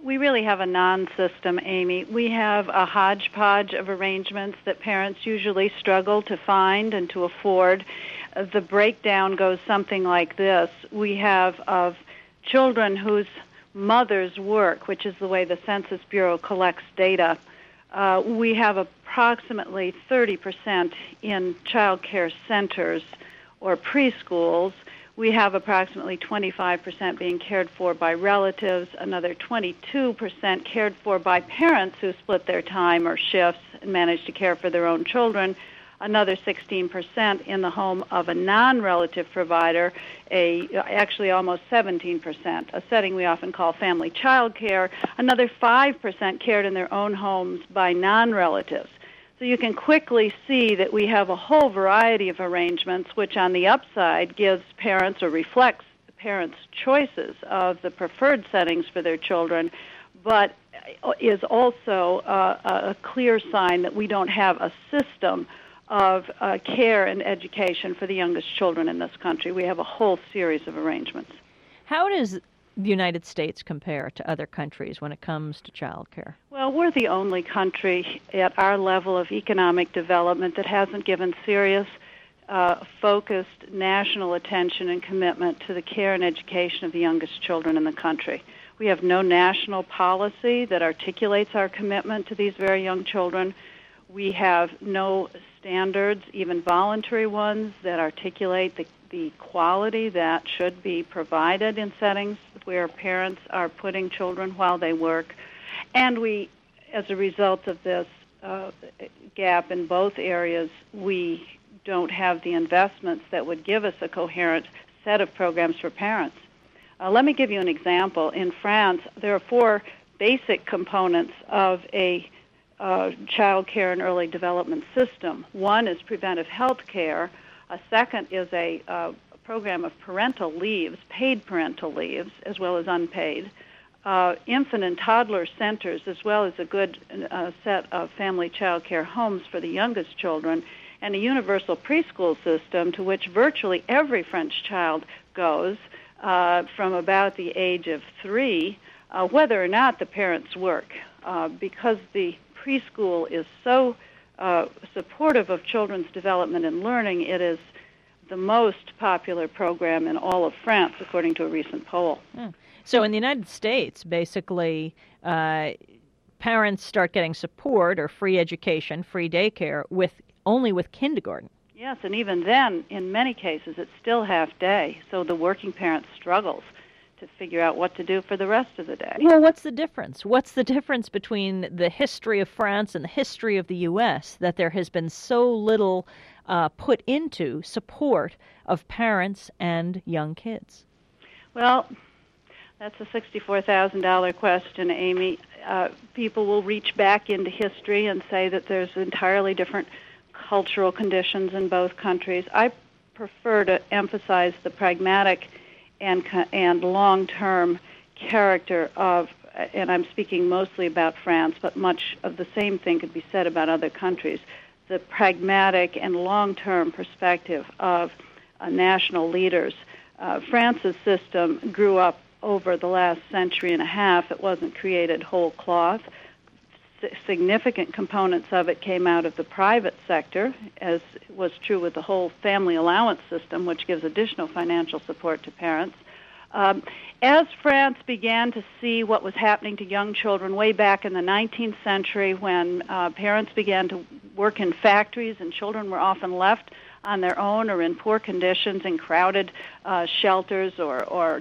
we really have a non-system, Amy. We have a hodgepodge of arrangements that parents usually struggle to find and to afford. Uh, the breakdown goes something like this. We have of children whose mothers work, which is the way the Census Bureau collects data. Uh, we have approximately thirty percent in child care centers or preschools. We have approximately twenty-five percent being cared for by relatives, another twenty-two percent cared for by parents who split their time or shifts and manage to care for their own children, another sixteen percent in the home of a non-relative provider, a actually almost seventeen percent, a setting we often call family child care, another five percent cared in their own homes by non-relatives. So you can quickly see that we have a whole variety of arrangements, which on the upside gives parents or reflects parents' choices of the preferred settings for their children, but is also uh, a clear sign that we don't have a system of uh, care and education for the youngest children in this country. We have a whole series of arrangements. How does the United States compare to other countries when it comes to child care? Well, we're the only country at our level of economic development that hasn't given serious, uh, focused national attention and commitment to the care and education of the youngest children in the country. We have no national policy that articulates our commitment to these very young children. We have no standards, even voluntary ones, that articulate the, the quality that should be provided in settings where parents are putting children while they work. And we, as a result of this uh, gap in both areas, we don't have the investments that would give us a coherent set of programs for parents. Uh, let me give you an example. In France, there are four basic components of a Uh, child care and early development system. One is preventive health care. A second is a, uh, program of parental leaves, paid parental leaves, as well as unpaid. Uh, infant and toddler centers, as well as a good uh, set of family child care homes for the youngest children, and a universal preschool system to which virtually every French child goes uh, from about the age of three, uh, whether or not the parents work, uh, because the preschool is so uh, supportive of children's development and learning. It is the most popular program in all of France, according to a recent poll. Hmm. So in the United States, basically, uh, parents start getting support or free education, free daycare, with only with kindergarten. Yes, and even then, in many cases, it's still half day, so the working parent struggles to figure out what to do for the rest of the day. Well, what's the difference? What's the difference between the history of France and the history of the U S that there has been so little uh, put into support of parents and young kids? Well, that's a sixty-four thousand dollars question, Amy. Uh, people will reach back into history and say that there's entirely different cultural conditions in both countries. I prefer to emphasize the pragmatic and and long-term character of, and I'm speaking mostly about France, but much of the same thing could be said about other countries, the pragmatic and long-term perspective of uh, national leaders. Uh, France's system grew up over the last century and a half. It wasn't created whole cloth. S- significant components of it came out of the private sector, as was true with the whole family allowance system, which gives additional financial support to parents. Um, as France began to see what was happening to young children way back in the nineteenth century, when uh, parents began to work in factories and children were often left on their own or in poor conditions in crowded uh, shelters or, or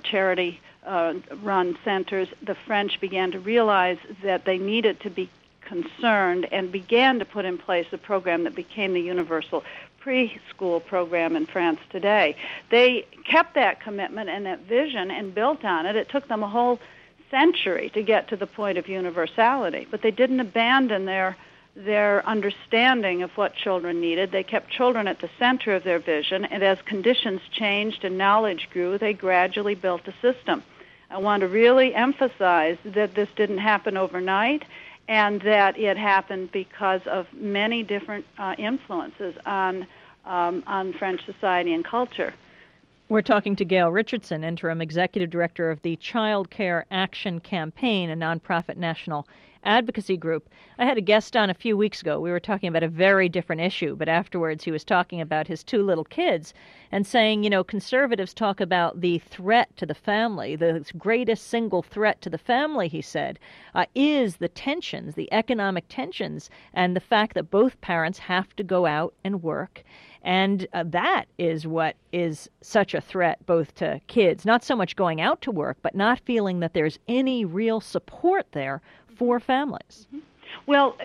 charity-run uh, centers, the French began to realize that they needed to be concerned and began to put in place a program that became the universal preschool program in France today. They kept that commitment and that vision and built on it. It took them a whole century to get to the point of universality, but they didn't abandon their their understanding of what children needed. They kept children at the center of their vision, and as conditions changed and knowledge grew, they gradually built a system. I want to really emphasize that this didn't happen overnight, and that it happened because of many different uh, influences on um, on French society and culture. We're talking to Gail Richardson, Interim Executive Director of the Child Care Action Campaign, a nonprofit national advocacy group. I had a guest on a few weeks ago. We were talking about a very different issue, but afterwards he was talking about his two little kids and saying, you know, conservatives talk about the threat to the family. The greatest single threat to the family, he said, uh, is the tensions, the economic tensions, and the fact that both parents have to go out and work. And uh, that is what is such a threat both to kids, not so much going out to work, but not feeling that there's any real support there for families. Mm-hmm. Well,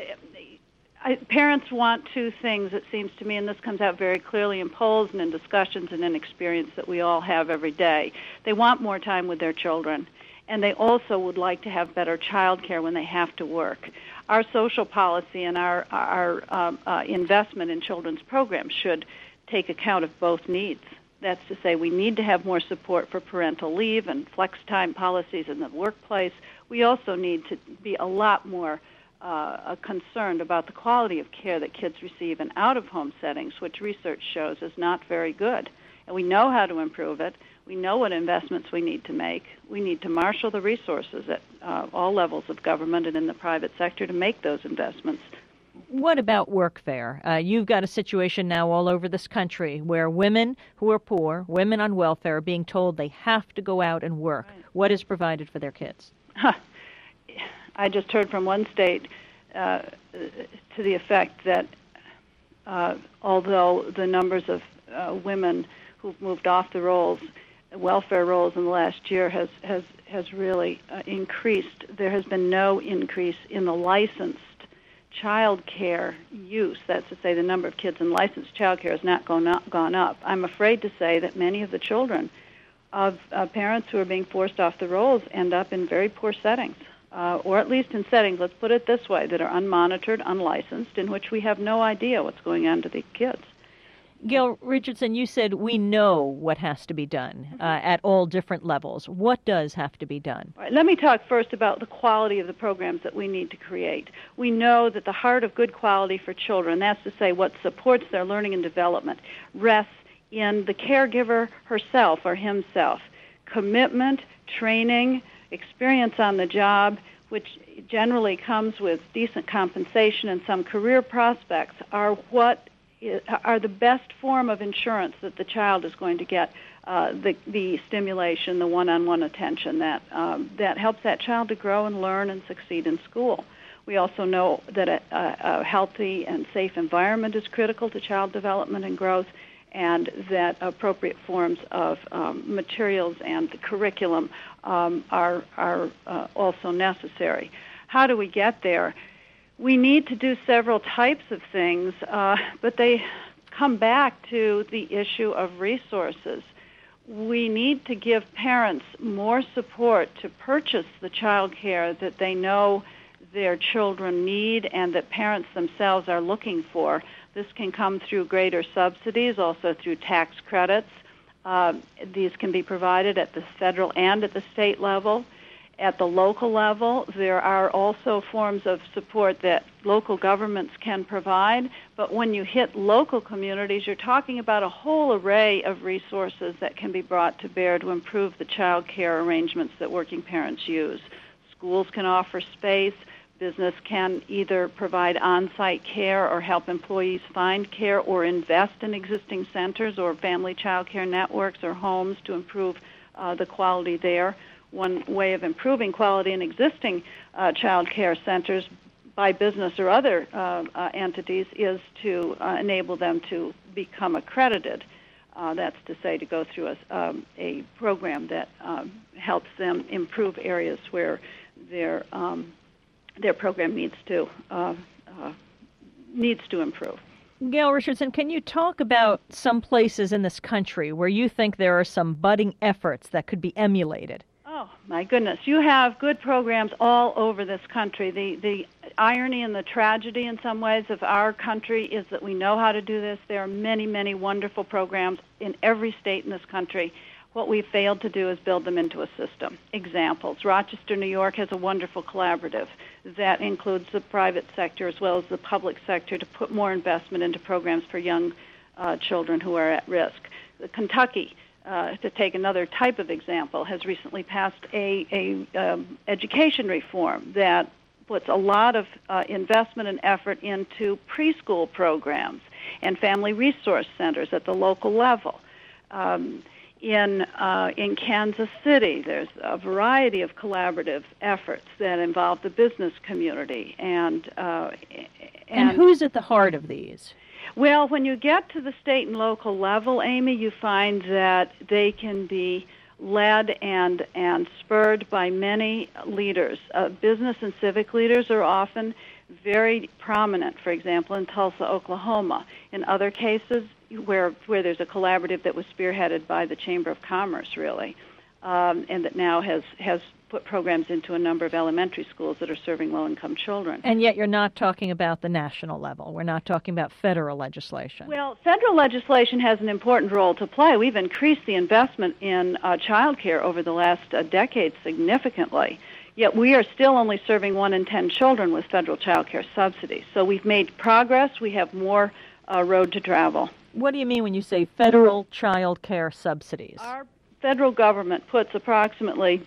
I, parents want two things, it seems to me, and this comes out very clearly in polls and in discussions and in experience that we all have every day. They want more time with their children, and they also would like to have better child care when they have to work. Our social policy and our, our um, uh, investment in children's programs should take account of both needs. That's to say, we need to have more support for parental leave and flex time policies in the workplace. We also need to be a lot more uh, concerned about the quality of care that kids receive in out-of-home settings, which research shows is not very good. And we know how to improve it. We know what investments we need to make. We need to marshal the resources at uh, all levels of government and in the private sector to make those investments. What about workfare? Uh, you've got a situation now all over this country where women who are poor, women on welfare, are being told they have to go out and work. Right. What is provided for their kids? Huh. I just heard from one state uh, to the effect that uh, although the numbers of uh, women who've moved off the rolls, welfare rolls in the last year has, has, has really uh, increased, there has been no increase in the licensed child care use. That's to say the number of kids in licensed child care has not gone up. Gone up. I'm afraid to say that many of the children of uh, parents who are being forced off the rolls end up in very poor settings, uh, or at least in settings, let's put it this way, that are unmonitored, unlicensed, in which we have no idea what's going on to the kids. Gail Richardson, you said we know what has to be done uh, at all different levels. What does have to be done? All right, let me talk first about the quality of the programs that we need to create. We know that the heart of good quality for children, that's to say what supports their learning and development, rests in the caregiver herself or himself. Commitment, training, experience on the job, which generally comes with decent compensation and some career prospects, are what are the best form of insurance that the child is going to get, uh, the, the stimulation, the one-on-one attention that, um, that helps that child to grow and learn and succeed in school. We also know that a, a, a healthy and safe environment is critical to child development and growth, and that appropriate forms of um, materials and the curriculum um, are, are uh, also necessary. How do we get there? We need to do several types of things, uh, but they come back to the issue of resources. We need to give parents more support to purchase the child care that they know their children need and that parents themselves are looking for. This can come through greater subsidies, also through tax credits. Uh, these can be provided at the federal and at the state level. At the local level, there are also forms of support that local governments can provide, but when you hit local communities, you're talking about a whole array of resources that can be brought to bear to improve the child care arrangements that working parents use. Schools can offer space. Business can either provide on-site care or help employees find care or invest in existing centers or family child care networks or homes to improve uh, the quality there. One way of improving quality in existing uh, child care centers by business or other uh, uh, entities is to uh, enable them to become accredited. Uh, that's to say, to go through a, um, a program that um, helps them improve areas where their um, their program needs to uh, uh, needs to improve. Gail Richardson, can you talk about some places in this country where you think there are some budding efforts that could be emulated? Oh, my goodness. You have good programs all over this country. The the irony and the tragedy in some ways of our country is that we know how to do this. There are many, many wonderful programs in every state in this country. What we've failed to do is build them into a system. Examples. Rochester, New York has a wonderful collaborative that includes the private sector as well as the public sector to put more investment into programs for young uh, children who are at risk. Kentucky uh, to take another type of example, has recently passed a, a um, education reform that puts a lot of uh, investment and effort into preschool programs and family resource centers at the local level. Um, in uh, in Kansas City, there's a variety of collaborative efforts that involve the business community. And, uh, and, and who's at the heart of these? Well, when you get to the state and local level, Amy, you find that they can be led and and spurred by many leaders. Uh, business and civic leaders are often very prominent, for example, in Tulsa, Oklahoma. In other cases, where where there's a collaborative that was spearheaded by the Chamber of Commerce, really, um, and that now has, has put programs into a number of elementary schools that are serving low-income children. And yet you're not talking about the national level. We're not talking about federal legislation. Well, federal legislation has an important role to play. We've increased the investment in uh, child care over the last uh, decade significantly. Yet we are still only serving one in ten children with federal child care subsidies. So we've made progress. We have more uh, road to travel. What do you mean when you say federal child care subsidies? Our federal government puts approximately,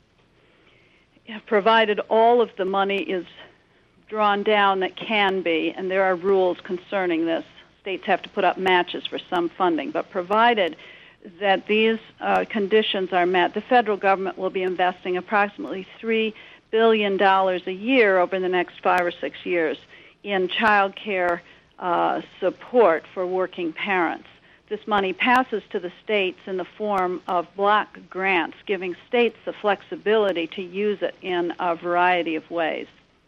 provided all of the money is drawn down that can be, and there are rules concerning this. States have to put up matches for some funding, but provided that these uh, conditions are met, the federal government will be investing approximately three billion dollars a year over the next five or six years in child care uh, support for working parents. This money passes to the states in the form of block grants, giving states the flexibility to use it in a variety of ways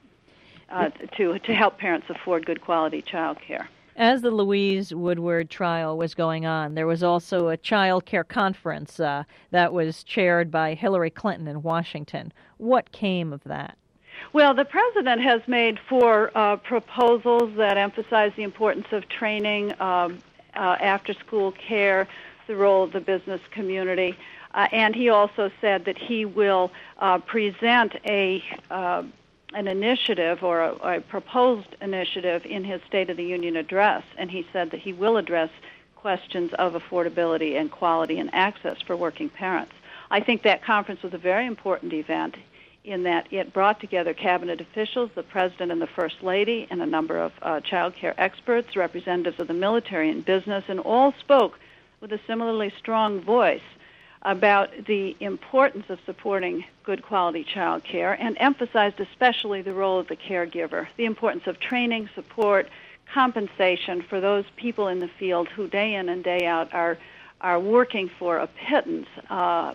uh, to, to help parents afford good quality child care. As the Louise Woodward trial was going on, there was also a child care conference uh, that was chaired by Hillary Clinton in Washington. What came of that? Well, the president has made four uh, proposals that emphasize the importance of training, um, uh, after-school care, the role of the business community, uh, and he also said that he will uh, present a uh, an initiative or a, a proposed initiative in his State of the Union address, and he said that he will address questions of affordability and quality and access for working parents. I think that conference was a very important event in that it brought together cabinet officials, the president and the first lady, and a number of uh, child care experts, representatives of the military and business, and all spoke with a similarly strong voice about the importance of supporting good quality child care and emphasized especially the role of the caregiver, the importance of training, support, compensation for those people in the field who day in and day out are are working for a pittance uh,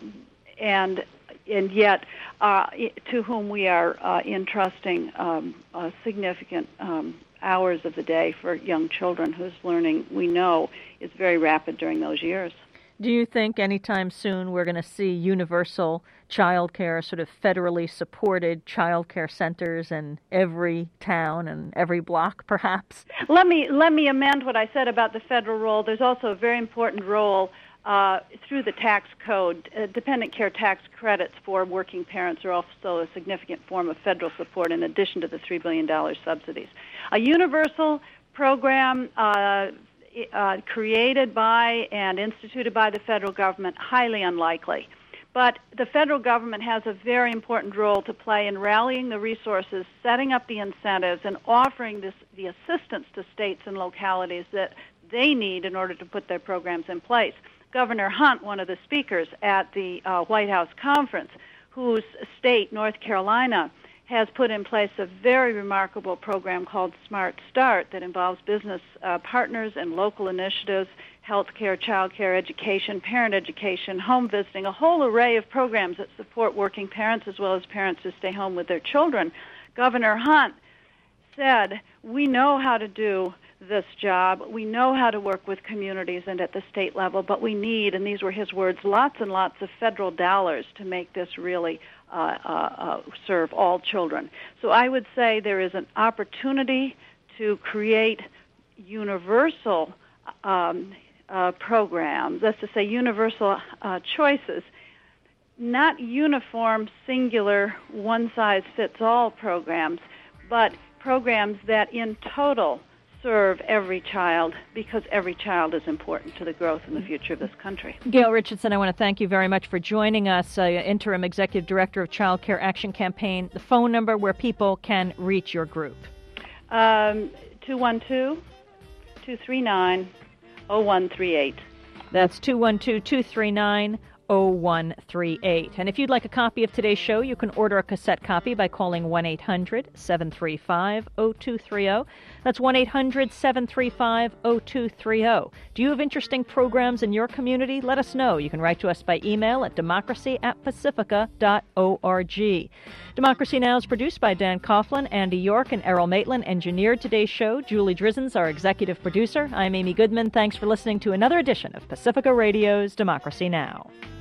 and and yet uh, to whom we are uh, entrusting um, uh, significant um, hours of the day for young children whose learning, we know, is very rapid during those years. Do you think anytime soon we're going to see universal child care, sort of federally supported child care centers in every town and every block, perhaps? Let me let me amend what I said about the federal role. There's also a very important role uh, through the tax code. Uh, dependent care tax credits for working parents are also a significant form of federal support in addition to the three billion dollars subsidies. A universal program uh, Uh, created by and instituted by the federal government, highly unlikely. But the federal government has a very important role to play in rallying the resources, setting up the incentives, and offering this, the assistance to states and localities that they need in order to put their programs in place. Governor Hunt, one of the speakers at the uh, White House conference, whose state, North Carolina, has put in place a very remarkable program called Smart Start that involves business uh, partners and local initiatives, healthcare, child care, education, parent education, home visiting, a whole array of programs that support working parents as well as parents who stay home with their children. Governor Hunt said, we know how to do this job. We know how to work with communities and at the state level, but we need, and these were his words, lots and lots of federal dollars to make this really uh, uh, uh, serve all children. So I would say there is an opportunity to create universal um, uh, programs, that's to say universal uh, choices, not uniform, singular, one-size-fits-all programs, but programs that in total serve every child because every child is important to the growth and the future of this country. Gail Richardson, I want to thank you very much for joining us, uh, Interim Executive Director of Child Care Action Campaign. The phone number where people can reach your group. Um, two one two, two three nine, zero one three eight. That's two one two, two three nine, zero one three eight. And if you'd like a copy of today's show, you can order a cassette copy by calling one eight hundred, seven three five, zero two three zero. That's one eight hundred, seven three five, zero two three zero. Do you have interesting programs in your community? Let us know. You can write to us by email at democracy at pacifica dot org. Democracy Now! Is produced by Dan Coughlin, Andy York, and Errol Maitland. Engineered today's show. Julie Drizzen's our executive producer. I'm Amy Goodman. Thanks for listening to another edition of Pacifica Radio's Democracy Now!